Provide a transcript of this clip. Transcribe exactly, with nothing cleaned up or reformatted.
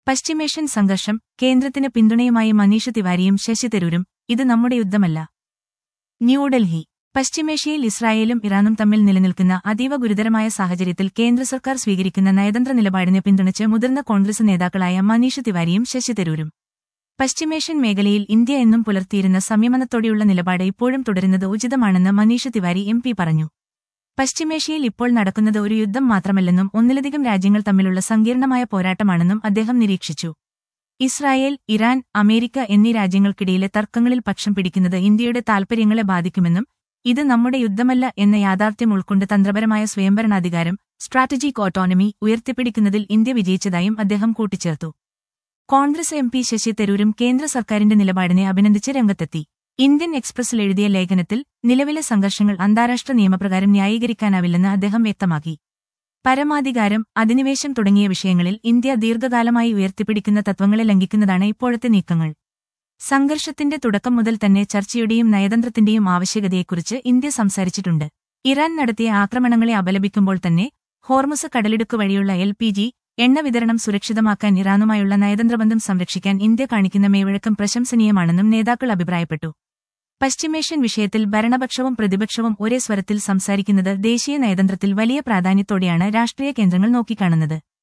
പശ്ചിമേഷ്യൻ സംഘർഷം കേന്ദ്രത്തിന് പിന്തുണയുമായി മനീഷ് തിവാരിയും ശശി തരൂരും ഇത് നമ്മുടെ യുദ്ധമല്ല. ന്യൂഡൽഹി. പശ്ചിമേഷ്യയിൽ ഇസ്രായേലും ഇറാനും തമ്മിൽ നിലനിൽക്കുന്ന അതീവ ഗുരുതരമായ സാഹചര്യത്തിൽ കേന്ദ്ര സർക്കാർ സ്വീകരിക്കുന്ന നയതന്ത്ര നിലപാടിനെ പിന്തുണച്ച് മുതിർന്ന കോൺഗ്രസ് നേതാക്കളായ മനീഷ് തിവാരിയും ശശി തരൂരും പശ്ചിമേഷ്യൻ മേഖലയിൽ ഇന്ത്യ എന്നും പുലർത്തിയിരുന്ന സംയമനത്തോടെയുള്ള നിലപാട് ഇപ്പോഴും തുടരുന്നത് ഉചിതമാണെന്ന് മനീഷ് തിവാരി എം പി പറഞ്ഞു. പശ്ചിമേഷ്യയിൽ ഇപ്പോൾ നടക്കുന്നത് ഒരു യുദ്ധം മാത്രമല്ലെന്നും ഒന്നിലധികം രാജ്യങ്ങൾ തമ്മിലുള്ള സങ്കീർണമായ പോരാട്ടമാണെന്നും അദ്ദേഹം നിരീക്ഷിച്ചു. ഇസ്രായേൽ, ഇറാൻ, അമേരിക്ക എന്നീ രാജ്യങ്ങൾക്കിടയിലെ തർക്കങ്ങളിൽ പക്ഷം പിടിക്കുന്നത് ഇന്ത്യയുടെ താൽപര്യങ്ങളെ ബാധിക്കുമെന്നും ഇത് നമ്മുടെ യുദ്ധമല്ല എന്ന യാഥാർത്ഥ്യം ഉൾക്കൊണ്ട് തന്ത്രപരമായ സ്വയംഭരണാധികാരം സ്ട്രാറ്റജിക് ഓട്ടോണമി ഉയർത്തിപ്പിടിക്കുന്നതിൽ ഇന്ത്യ വിജയിച്ചതായും അദ്ദേഹം കൂട്ടിച്ചേർത്തു. കോൺഗ്രസ് എം പി ശശി തരൂരും കേന്ദ്ര സർക്കാരിന്റെ നിലപാടിനെ അഭിനന്ദിച്ച് രംഗത്തെത്തി. ഇന്ത്യൻ എക്സ്പ്രസിൽ എഴുതിയ ലേഖനത്തിൽ നിലവിലെ സംഘർഷങ്ങൾ അന്താരാഷ്ട്ര നിയമപ്രകാരം ന്യായീകരിക്കാനാവില്ലെന്ന് അദ്ദേഹം വ്യക്തമാക്കി. പരമാധികാരം, അധിനിവേശം തുടങ്ങിയ വിഷയങ്ങളിൽ ഇന്ത്യ ദീർഘകാലമായി ഉയർത്തിപ്പിടിക്കുന്ന തത്വങ്ങളെ ലംഘിക്കുന്നതാണ് ഇപ്പോഴത്തെ നീക്കങ്ങൾ. സംഘർഷത്തിന്റെ തുടക്കം മുതൽ തന്നെ ചർച്ചയുടെയും നയതന്ത്രത്തിന്റെയും ആവശ്യകതയെക്കുറിച്ച് ഇന്ത്യ സംസാരിച്ചിട്ടുണ്ട്. ഇറാൻ നടത്തിയ ആക്രമണങ്ങളെ അപലപിക്കുമ്പോൾ തന്നെ ഹോർമുസ് കടലിടുക്ക് വഴിയുള്ള എൽ പി ജി എണ്ണ വിതരണം സുരക്ഷിതമാക്കാൻ ഇറാനുമായുള്ള നയതന്ത്രബന്ധം സംരക്ഷിക്കാൻ ഇന്ത്യ കാണിക്കുന്ന മേവഴക്കം പ്രശംസനീയമാണെന്നും നേതാക്കൾ അഭിപ്രായപ്പെട്ടു. പശ്ചിമേഷ്യൻ വിഷയത്തിൽ ഭരണപക്ഷവും പ്രതിപക്ഷവും ഒരേ സ്വരത്തിൽ സംസാരിക്കുന്നത് ദേശീയ നയതന്ത്രത്തിൽ വലിയ പ്രാധാന്യത്തോടെയാണ് രാഷ്ട്രീയ കേന്ദ്രങ്ങൾ നോക്കിക്കാണുന്നത്.